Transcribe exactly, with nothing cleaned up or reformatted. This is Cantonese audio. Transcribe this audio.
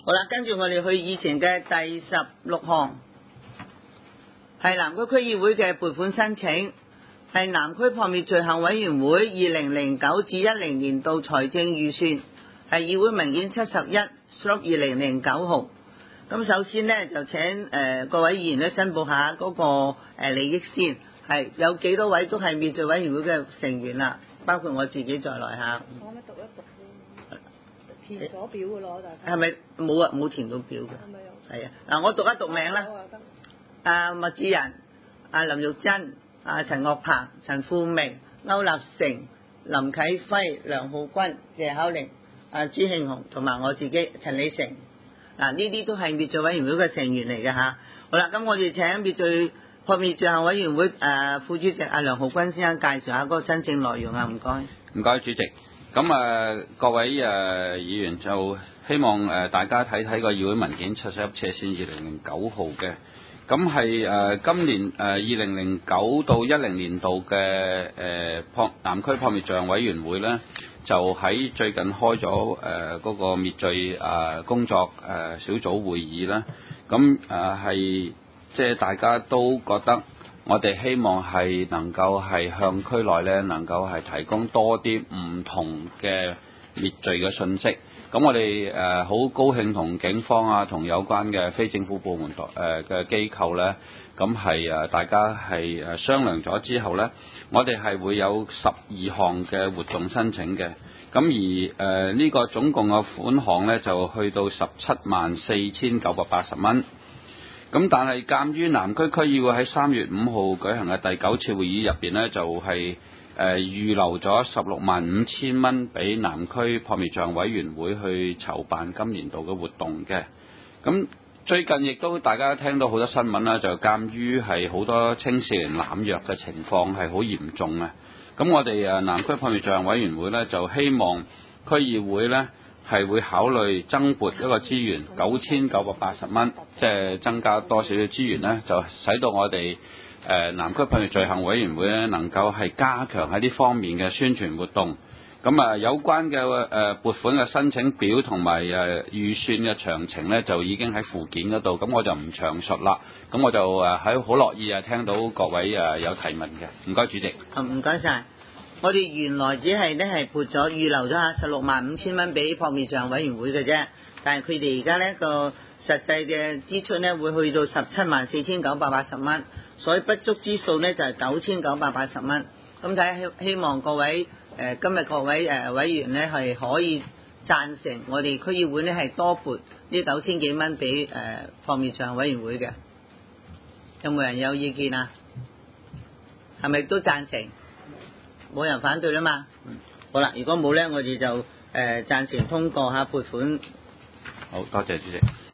好啦，跟住我哋去議程嘅第十六項，係南區區議會嘅撥款申請，係南區撲滅罪行委員會二零零九至一零年度財政預算，係議會文件七十一 slot 二零零九號。咁首先呢，就請誒、呃、各位議員咧申報下嗰、那個、呃、利益先，係有幾多位都係滅罪委員會嘅成員啦，包括我自己在內嚇。 我咪讀一讀先，填咗表嘅咯，大家。 係咪冇啊？冇填到表嘅。 係咪有？ 係啊，嗱，我讀一讀名啦。阿麥志仁、阿林玉珍、阿陳岳鵬、陳富明、歐立成、林啟輝、梁浩君、謝巧玲、阿朱慶雄同埋我自己陳李成。嗱，呢啲都係滅罪委員會嘅成員嚟嘅嚇。好啦，咁我哋請滅罪撲滅罪行委員會誒、呃、副主席阿梁浩君先生介紹下嗰個申請內容啊，唔該。 唔該，主席。咁誒、呃、各位誒、呃、議員就希望誒、呃、大家睇睇個議會文件七十一斜線二零零九號嘅。咁係誒今年誒二零零九到一零年度嘅誒撲南區撲滅罪行委員會咧，就喺最近開咗誒嗰個滅罪誒工作誒小組會議啦。咁誒係即係大家都覺得我哋希望係能夠係向區內咧能夠係提供多啲唔同嘅滅罪嘅信息。咁我哋誒好高興同警方啊，同有關嘅非政府部門誒嘅機構咧，咁係誒大家係誒商量咗之後咧，我哋係會有十二項嘅活動申請嘅。咁而誒呢、呃這個總共嘅款項咧就去到十七萬四千九百八十蚊。咁但係鑑於南區區議會喺三月五號舉行嘅第九次會議入邊咧，就係、是。誒、呃、預留咗十六萬五千蚊俾南區撲滅罪行委員會去籌辦今年度嘅活動嘅。咁最近亦都大家聽到好多新聞啦，就鑑於係好多青少年濫藥嘅情況係好嚴重啊。咁我哋誒南區撲滅罪行委員會呢，就希望區議會呢係會考慮增撥一個資源九千九百八十蚊，即係增加多少少資源呢，就使到我哋誒、呃、南區撲滅罪行委員會咧，能夠係加強喺呢方面嘅宣傳活動。咁啊，有關嘅誒、呃、撥款嘅申請表同埋誒預算嘅詳情咧，就已經喺附件嗰度。咁我就唔詳述啦。咁我就誒喺好樂意啊，聽到各位誒、呃、有提問嘅。唔該，主席。 唔該晒。我哋原來只係咧係撥咗預留咗下十六萬五千蚊俾撲滅罪行委員會嘅啫，但係佢哋而家呢個實際嘅支出呢會去到十七萬四千九百八十蚊，所以不足之數呢就係九千九百八十蚊。咁睇希希望各位誒、呃、今日各位誒、呃、委員呢係可以贊成我哋區議會呢係多撥呢九千幾蚊俾誒撲滅罪行委員會嘅。有冇人有意見啊？係咪都贊成？冇人反對啦嘛。嗯，好啦，如果冇呢，我哋就誒、呃、贊成通過下撥款。 好多謝主席。